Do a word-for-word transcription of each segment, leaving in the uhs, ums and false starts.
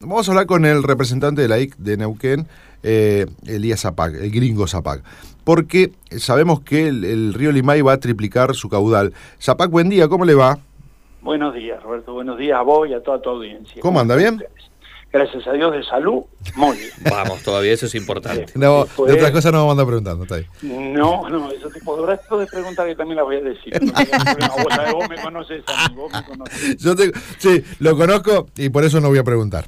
vamos a hablar con el representante de la I C de Neuquén, eh, Elías Zapac, el gringo Zapac, porque sabemos que el, el río Limay va a triplicar su caudal. Zapac, buen día, ¿cómo le va? Buenos días, Roberto, buenos días a vos y a toda tu audiencia. ¿Cómo anda, bien? Ustedes? Gracias a Dios de salud, muy bien. Vamos, todavía eso es importante. No, Después, de otras cosas no vamos a andar preguntando, está ahí. No, no, eso tipo de resto de preguntas que también las voy a decir. No, no, vos, sabés, vos me conoces a mí, vos me conoces. Yo te, sí, lo conozco y por eso no voy a preguntar.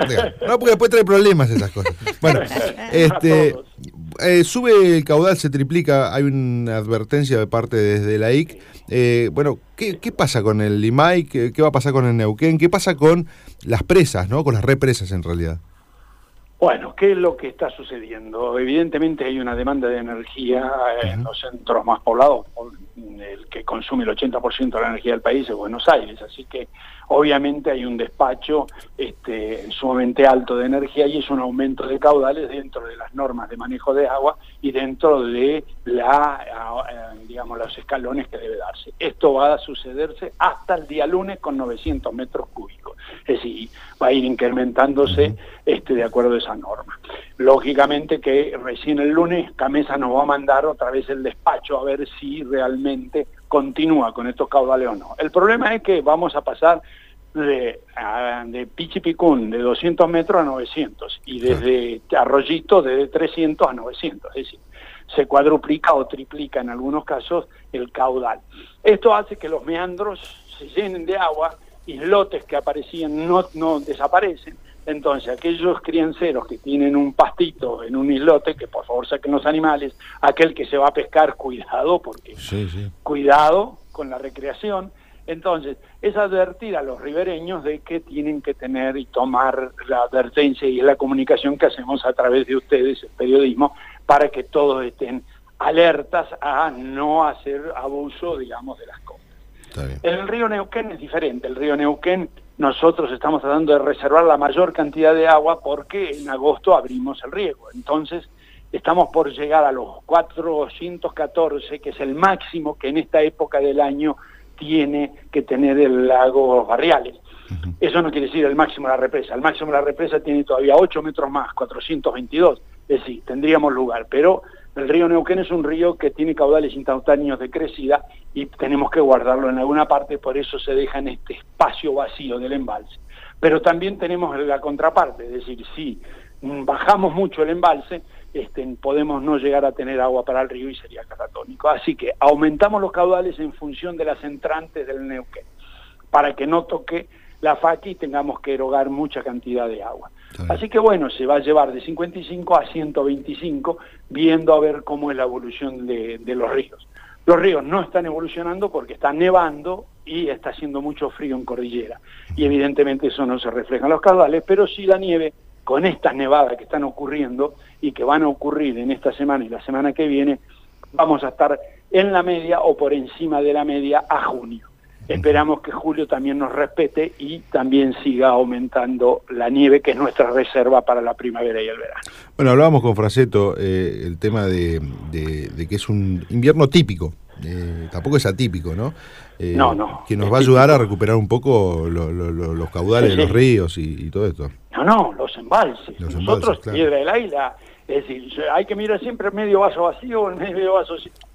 No, porque después trae problemas esas cosas. Bueno, este, eh, sube el caudal, se triplica, hay una advertencia de parte desde la I C. Eh, bueno, ¿qué, ¿qué pasa con el Limay? ¿Qué, ¿Qué va a pasar con el Neuquén? ¿Qué pasa con las presas, ¿no? Con las represas en realidad. Bueno, ¿qué es lo que está sucediendo? Evidentemente hay una demanda de energía en los centros más poblados, el que consume el ochenta por ciento de la energía del país es Buenos Aires, así que obviamente hay un despacho este, sumamente alto de energía y es un aumento de caudales dentro de las normas de manejo de agua y dentro de la, digamos, los escalones que debe darse. Esto va a sucederse hasta el día lunes con novecientos metros cúbicos, es decir, va a ir incrementándose este, de acuerdo a esa norma. Lógicamente que recién el lunes Camesa nos va a mandar otra vez el despacho a ver si realmente continúa con estos caudales o no. El problema es que vamos a pasar de, a, de Pichipicún de doscientos metros a novecientos y desde Arroyito de trescientos a novecientos, es decir, se cuadruplica o triplica en algunos casos el caudal. Esto hace que los meandros se llenen de agua, islotes que aparecían no, no desaparecen. Entonces, aquellos crianceros que tienen un pastito en un islote, que por favor saquen los animales, aquel que se va a pescar, cuidado, porque sí, sí. cuidado con la recreación. Entonces, es advertir a los ribereños de que tienen que tener y tomar la advertencia y la comunicación que hacemos a través de ustedes, el periodismo, para que todos estén alertas a no hacer abuso, digamos, de las cosas. El río Neuquén es diferente. El río Neuquén nosotros estamos tratando de reservar la mayor cantidad de agua porque en agosto abrimos el riego. Entonces estamos por llegar a los cuatrocientos catorce, que es el máximo que en esta época del año tiene que tener el lago Barriales. Uh-huh. Eso no quiere decir el máximo de la represa. El máximo de la represa tiene todavía ocho metros más, cuatrocientos veintidós. Es decir, tendríamos lugar, pero el río Neuquén es un río que tiene caudales instantáneos de crecida y tenemos que guardarlo en alguna parte, por eso se deja en este espacio vacío del embalse. Pero también tenemos la contraparte, es decir, si bajamos mucho el embalse, este, podemos no llegar a tener agua para el río y sería catatónico. Así que aumentamos los caudales en función de las entrantes del Neuquén, para que no toque la faca y tengamos que erogar mucha cantidad de agua. Así que bueno, se va a llevar de cincuenta y cinco a ciento veinticinco, viendo a ver cómo es la evolución de, de los ríos. Los ríos no están evolucionando porque está nevando y está haciendo mucho frío en cordillera. Y evidentemente eso no se refleja en los caudales, pero sí la nieve, con estas nevadas que están ocurriendo y que van a ocurrir en esta semana y la semana que viene, vamos a estar en la media o por encima de la media a junio. Esperamos que julio también nos respete y también siga aumentando la nieve, que es nuestra reserva para la primavera y el verano. Bueno, hablábamos con Fraseto eh, el tema de, de, de que es un invierno típico, eh, tampoco es atípico, ¿no? Eh, no, no. Que nos va a ayudar a recuperar un poco lo, lo, lo, los caudales sí, de los ríos y, y todo esto. No, no, los embalses. Los Nosotros, embalses, claro. Piedra del Águila, es decir, hay que mirar siempre medio vaso vacío o el medio vaso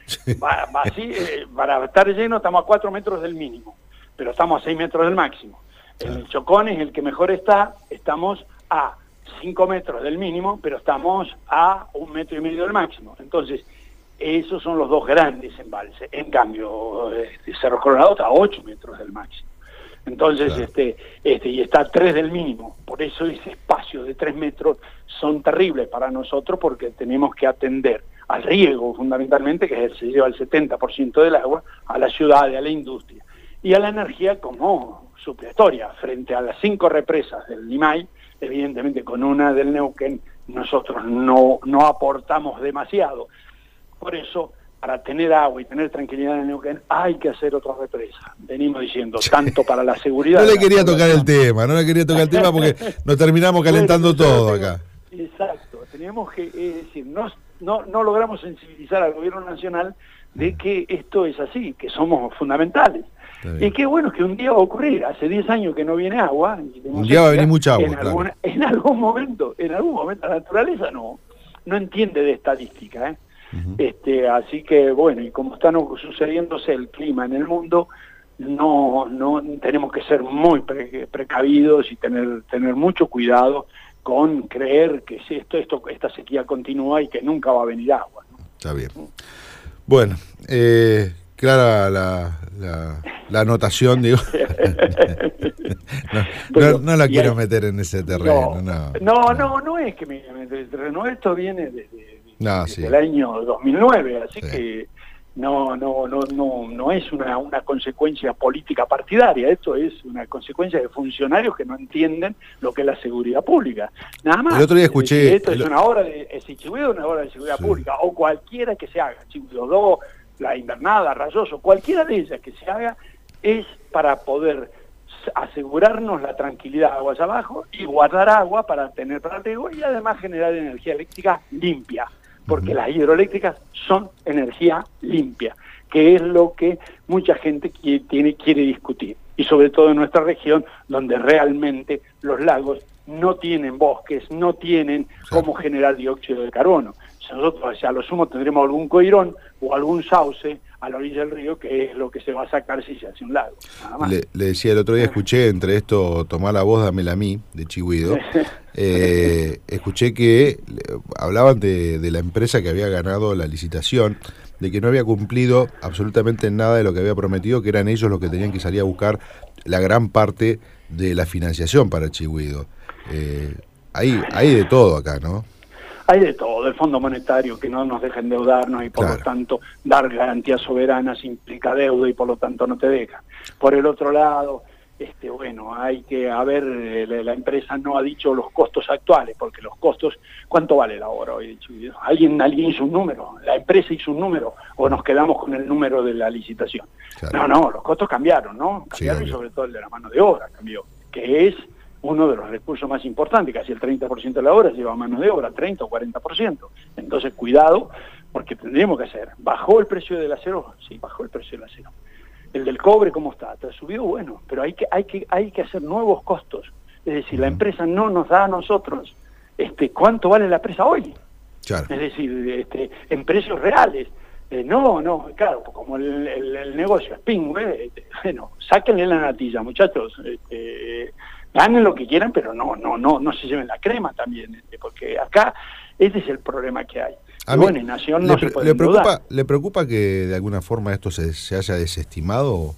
vacío. Para estar lleno estamos a cuatro metros del mínimo, pero estamos a seis metros del máximo. En el Chocón es el que mejor está, estamos a cinco metros del mínimo, pero estamos a un metro y medio del máximo. Entonces, esos son los dos grandes embalses. En cambio, este, Cerro Colorado está a ocho metros del máximo. Entonces, claro. este, este, y está a tres del mínimo. Por eso ese espacio de tres metros son terribles para nosotros, porque tenemos que atender al riego, fundamentalmente, que se lleva el setenta por ciento del agua, a la ciudad, a la industria, y a la energía como supletoria. Frente a las cinco represas del Limay, evidentemente con una del Neuquén, nosotros no, no aportamos demasiado. Por eso, para tener agua y tener tranquilidad en el Neuquén, hay que hacer otra represa. Venimos diciendo, tanto para la seguridad... No le quería tocar el tema, no le quería tocar el tema porque nos terminamos calentando bueno, todo acá. Exacto, teníamos que, es decir, no, no, no logramos sensibilizar al gobierno nacional de que esto es así, que somos fundamentales. Y qué bueno que un día va a ocurrir. Hace diez años que no viene agua. Y un día va a venir mucha agua, en, claro. algún, en algún momento, en algún momento la naturaleza no, no entiende de estadística, ¿eh? Uh-huh. Este, así que bueno, y como están sucediéndose el clima en el mundo, no, no tenemos que ser muy pre, precavidos y tener, tener mucho cuidado con creer que si esto, esto, esta sequía continúa y que nunca va a venir agua, ¿no? Está bien. Bueno, eh, clara la, la, la anotación, digo. no, Pero, no, no la quiero hay, meter en ese terreno. No, no, no, no, no es que me meta en el terreno, esto viene desde, desde, no, desde sí. el año dos mil nueve, así sí. que no, no, no, no, no es una, una consecuencia política partidaria, esto es una consecuencia de funcionarios que no entienden lo que es la seguridad pública. Nada más. El otro día escuché... Esto el... es una obra de es Chihuahua, una obra de seguridad sí. pública, o cualquiera que se haga, Chihuahua dos, la Invernada, Rayoso, cualquiera de ellas que se haga, es para poder asegurarnos la tranquilidad aguas abajo y guardar agua para tener para riego y además generar energía eléctrica limpia, porque uh-huh. las hidroeléctricas son energía limpia, que es lo que mucha gente quiere, tiene, quiere discutir, y sobre todo en nuestra región, donde realmente los lagos no tienen bosques, no tienen cómo generar dióxido de carbono. Si nosotros, a lo sumo, tendremos algún coirón o algún sauce a la orilla del río, que es lo que se va a sacar si se hace un lago. Nada más. Le, le decía el otro día, escuché entre esto, Tomá la voz, dámela a mí, de Chihuido, eh, escuché que hablaban de, de la empresa que había ganado la licitación, de que no había cumplido absolutamente nada de lo que había prometido, que eran ellos los que tenían que salir a buscar la gran parte de la financiación para Chihuido. Eh, hay, hay de todo acá, ¿no? Hay de todo, el Fondo Monetario que no nos deja endeudarnos y por claro. lo tanto dar garantías soberanas implica deuda y por lo tanto no te deja. Por el otro lado, este bueno, hay que, a ver, la, la empresa no ha dicho los costos actuales, porque los costos, ¿cuánto vale la obra hoy? ¿Alguien, alguien hizo un número? ¿La empresa hizo un número? ¿O nos quedamos con el número de la licitación? Claro. No, no, los costos cambiaron, ¿no? Cambiaron sí, y sobre todo el de la mano de obra cambió, que es uno de los recursos más importantes, casi el treinta por ciento de la obra lleva mano de obra, treinta o cuarenta por ciento. Entonces, cuidado, porque tendríamos que hacer. ¿Bajó el precio del acero? Sí, bajó el precio del acero. El del cobre, ¿cómo está? ¿Te subió? Bueno, pero hay que, hay que, hay que hacer nuevos costos. Es decir, la empresa no nos da a nosotros este, cuánto vale la empresa hoy. Claro. Es decir, este, en precios reales. Eh, no, no, claro, como el, el, el negocio es pingüe, este, bueno, sáquenle la natilla, muchachos. Este, ganen lo que quieran, pero no, no, no, no se lleven la crema también, porque acá ese es el problema que hay. A y mí, bueno, en Nación no le, se puede le preocupa, ¿Le preocupa que de alguna forma esto se, se haya desestimado?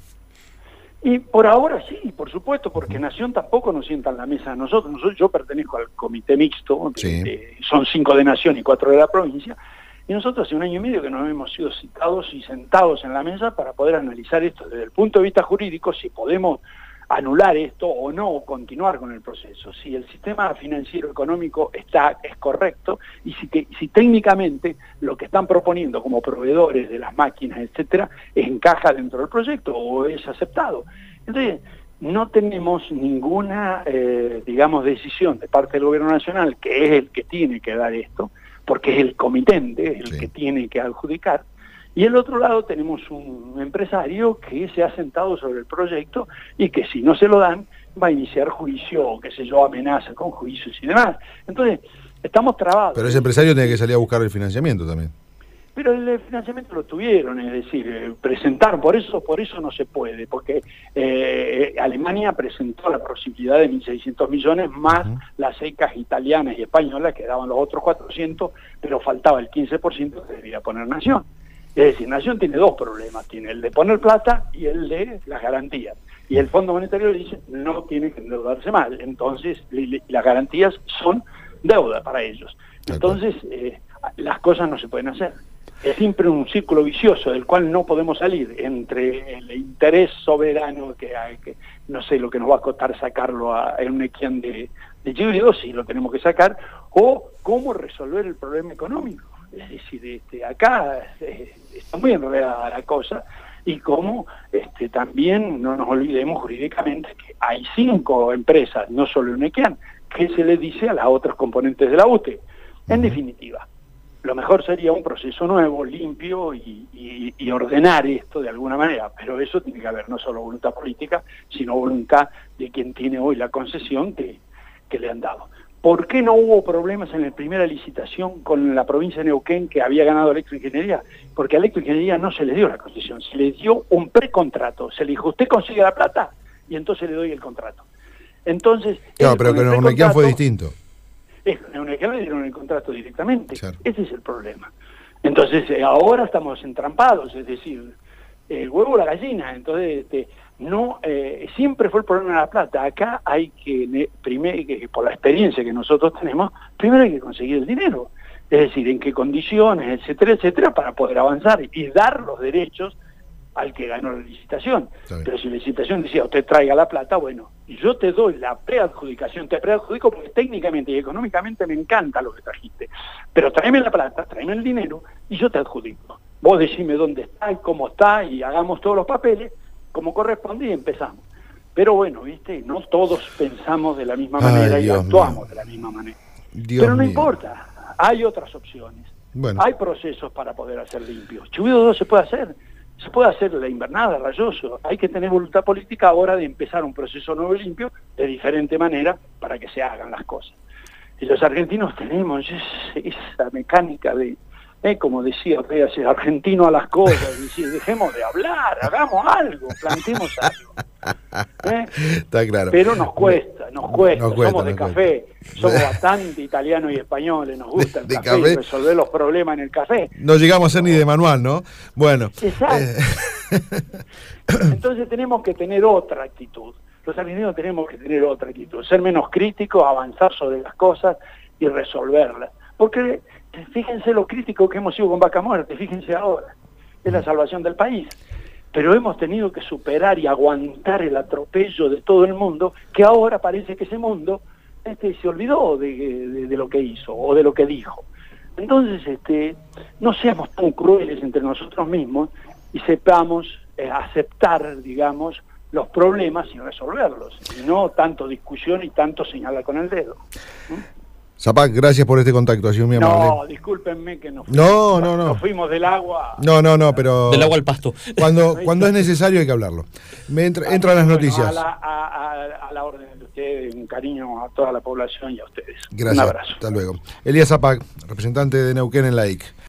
Y por ahora sí, por supuesto, porque uh-huh. Nación tampoco nos sienta en la mesa a nosotros. nosotros. Yo pertenezco al comité mixto, sí. eh, son cinco de Nación y cuatro de la provincia, y nosotros hace un año y medio que nos hemos sido citados y sentados en la mesa para poder analizar esto desde el punto de vista jurídico, si podemos anular esto o no, o continuar con el proceso, si el sistema financiero económico está es correcto y si, que, si técnicamente lo que están proponiendo como proveedores de las máquinas, etcétera, encaja dentro del proyecto o es aceptado. Entonces, no tenemos ninguna, eh, digamos, decisión de parte del Gobierno Nacional, que es el que tiene que dar esto, porque es el comitente el sí. que tiene que adjudicar. Y el otro lado tenemos un empresario que se ha sentado sobre el proyecto y que si no se lo dan va a iniciar juicio o qué sé yo, amenaza con juicios y demás. Entonces, estamos trabados. Pero ese empresario tiene que salir a buscar el financiamiento también. Pero el financiamiento lo tuvieron, es decir, eh, presentaron, por eso por eso no se puede, porque eh, Alemania presentó la posibilidad de mil seiscientos millones más uh-huh. las secas italianas y españolas que daban los otros cuatrocientos, pero faltaba el quince por ciento que debía poner Nación. Es decir, Nación tiene dos problemas, tiene el de poner plata y el de las garantías. Y el Fondo Monetario le dice, no tiene que endeudarse mal, entonces le, le, las garantías son deuda para ellos. Entonces, eh, las cosas no se pueden hacer. Es siempre un círculo vicioso del cual no podemos salir, entre el interés soberano, que, hay, que no sé lo que nos va a costar sacarlo a, a un Nequian de, de Chihuahua, si lo tenemos que sacar, o cómo resolver el problema económico. Es decir, este, acá eh, está muy enredada la cosa, y como este, también no nos olvidemos jurídicamente que hay cinco empresas, no solo Nequian, que se le dice a las otras componentes de la U T E. En definitiva, lo mejor sería un proceso nuevo, limpio y, y, y ordenar esto de alguna manera, pero eso tiene que haber no solo voluntad política, sino voluntad de quien tiene hoy la concesión que, que le han dado. ¿Por qué no hubo problemas en la primera licitación con la provincia de Neuquén que había ganado Electroingeniería? Porque a Electroingeniería no se le dio la concesión, se le dio un precontrato, se le dijo, usted consigue la plata y entonces le doy el contrato. Entonces, claro, pero que en Neuquén fue distinto. Es, en Neuquén le dieron el contrato directamente, claro. Ese es el problema. Entonces, eh, ahora estamos entrampados, es decir, el huevo o la gallina, entonces este, no eh, siempre fue el problema de la plata. Acá hay que, primero, que por la experiencia que nosotros tenemos, primero hay que conseguir el dinero, es decir, en qué condiciones, etcétera, etcétera, para poder avanzar y dar los derechos al que ganó la licitación. Pero si la licitación decía, usted traiga la plata, bueno, y yo te doy la preadjudicación, te preadjudico porque técnicamente y económicamente me encanta lo que trajiste, pero tráeme la plata, tráeme el dinero y yo te adjudico. Vos decime dónde está y cómo está y hagamos todos los papeles como corresponde y empezamos. Pero bueno, viste, no todos pensamos de la misma manera Ay, y Dios actuamos mío. de la misma manera. Dios pero no mío. importa, hay otras opciones, bueno. hay procesos para poder hacer limpios. Chubío dos se puede hacer. Se puede hacer la invernada, Rayoso. Hay que tener voluntad política ahora de empezar un proceso nuevo y limpio de diferente manera para que se hagan las cosas. Y los argentinos tenemos esa mecánica de, eh, como decía, ser argentino a las cosas, decir, dejemos de hablar, hagamos algo, planteemos algo. ¿Eh? Está claro. Pero nos cuesta, nos cuesta, nos cuesta somos de nos café, cuesta. somos bastante italianos y españoles, nos gusta el de, de café, café y resolver los problemas en el café. No llegamos a ser ni de manual, ¿no? Bueno. Exacto. Eh. Entonces tenemos que tener otra actitud. Los argentinos tenemos que tener otra actitud, ser menos críticos, avanzar sobre las cosas y resolverlas. Porque fíjense lo crítico que hemos sido con Vaca Muerta, fíjense ahora, es la salvación del país. Pero hemos tenido que superar y aguantar el atropello de todo el mundo, que ahora parece que ese mundo este, se olvidó de, de, de lo que hizo o de lo que dijo. Entonces, este, no seamos tan crueles entre nosotros mismos y sepamos eh, aceptar, digamos, los problemas y resolverlos, y no tanto discusión y tanto señalar con el dedo. ¿Mm? Zapac, gracias por este contacto, ha sido muy amable. No, discúlpenme que nos fuimos, no, no, no. nos fuimos del agua. No, no, no, pero... Del agua al pasto. Cuando, cuando es necesario hay que hablarlo. Me entra, ah, entran las bueno, noticias. A la, a, a, a la orden de ustedes, un cariño a toda la población y a ustedes. Gracias. Un abrazo. Hasta luego. Elías Zapac, representante de Neuquén en la I C.